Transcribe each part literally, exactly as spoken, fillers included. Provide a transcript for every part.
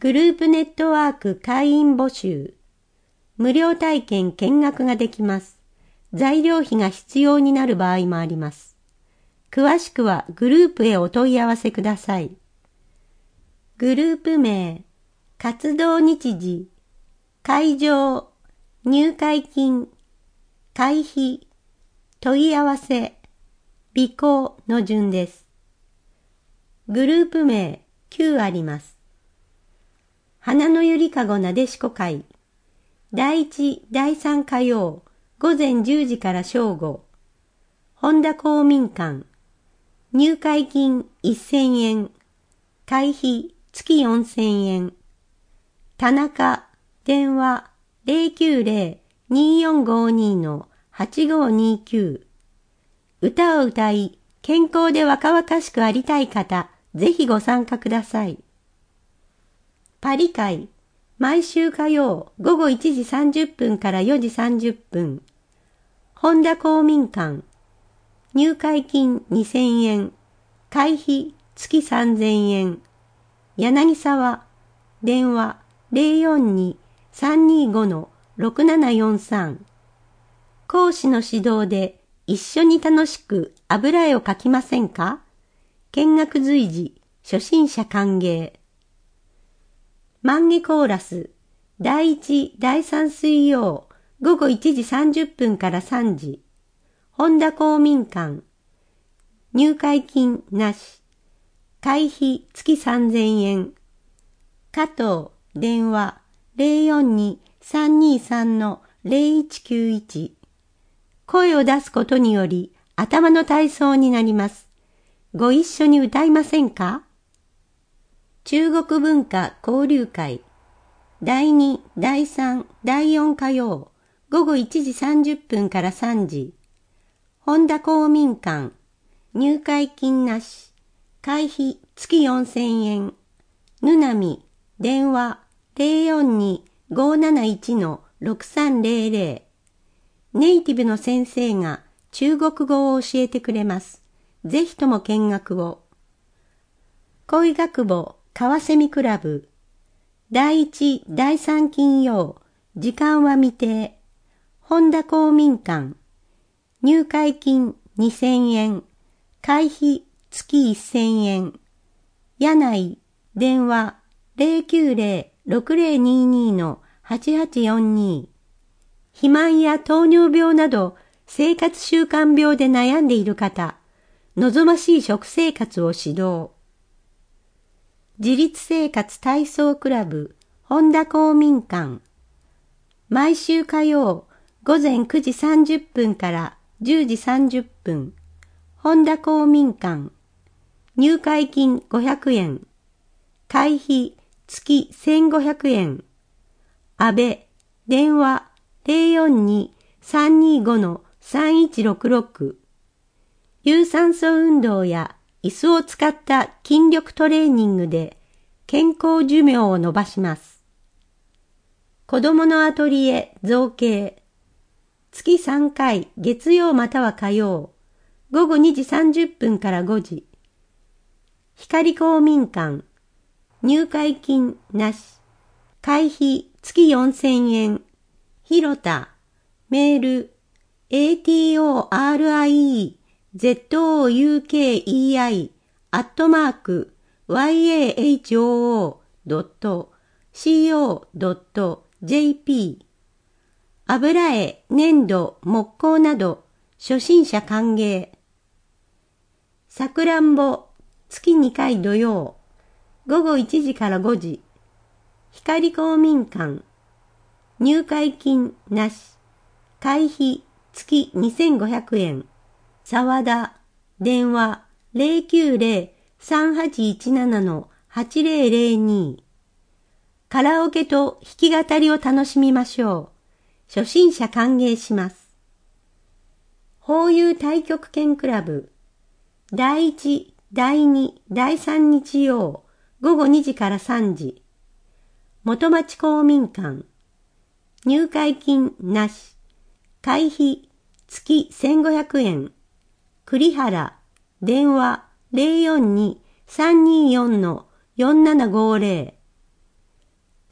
グループネットワーク会員募集。無料体験見学ができます。材料費が必要になる場合もあります。詳しくはグループへお問い合わせください。グループ名、活動日時、会場、入会金、会費、問い合わせ、備考の順です。グループ名きゅうあります。花のゆりかごなでしこ会。だいいち、だいさん火曜、午前じゅうじから正午。本田公民館。入会金せんえん。会費月よんせんえん。田中、電話 ゼロきゅうゼロ にーよんごに のはちごにきゅう。歌を歌い、健康で若々しくありたい方、ぜひご参加ください。パリ会、毎週火曜午後いちじさんじゅっぷんからよじさんじゅっぷん。本田公民館。入会金にせんえん。会費月さんぜんえん。柳沢。電話 ゼロよんに さんにご のろくななよんさん。講師の指導で一緒に楽しく油絵を描きませんか？見学随時、初心者歓迎。万華コーラス、だいいち、だいさん水曜、午後いちじさんじゅっぷんからさんじ。本田公民館。入会金なし。会費月さんぜんえん。加藤、電話 ゼロよんに さんにさん のゼロいちきゅういち。声を出すことにより頭の体操になります。ご一緒に歌いませんか？中国文化交流会。だいに、だいさん、だいよん火曜、午後いちじさんじゅっぷんからさんじ。本田公民館。入会金なし。会費月よんせんえん。ぬなみ。電話 ゼロよんに ごーなないち のろくさんゼロゼロ。ネイティブの先生が中国語を教えてくれます。ぜひとも見学を。恋学部川蝉クラブ。だいいち、だいさん金曜。時間は未定。本田公民館。入会金にせんえん。会費月せんえん。柳井。電話 ゼロきゅうゼロ ろくゼロにに のはちはちよんに。肥満や糖尿病など生活習慣病で悩んでいる方、望ましい食生活を指導。自立生活体操クラブ本田公民館。毎週火曜午前くじさんじゅっぷんからじゅうじさんじゅっぷん。本田公民館。入会金ごひゃくえん。会費月せんごひゃくえん。安倍。電話 ゼロよんに さんにご のさんいちろくろく。有酸素運動や椅子を使った筋力トレーニングで健康寿命を伸ばします。子供のアトリエ造形。月さんかい月曜または火曜。午後にじさんじゅっぷんからごじ。光公民館。入会金なし。会費月よんせんえん。広田。メール エーティーオーアールアイイーゼットオーユーケーイーアイ アットマーク ワイエーエイチオーオードットシーオードットジェーピー。油絵、粘土、木工など初心者歓迎。さくらんぼ月にかい土曜午後いちじからごじ。光公民館。入会金なし。会費月にせんごひゃくえん。沢田。電話 ゼロきゅうゼロ さんはちいちなな のはちゼロゼロに。カラオケと弾き語りを楽しみましょう。初心者歓迎します。ホーユー太極拳クラブ。だいいち、だいに、だいさん日曜、午後にじからさんじ。元町公民館。入会金なし。会費月せんごひゃくえん。栗原。電話 ゼロよんに さんによん のよんななごゼロ。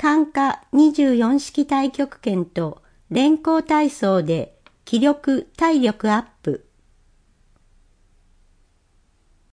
感化にじゅうよん式太極拳と連行体操で気力・体力アップ。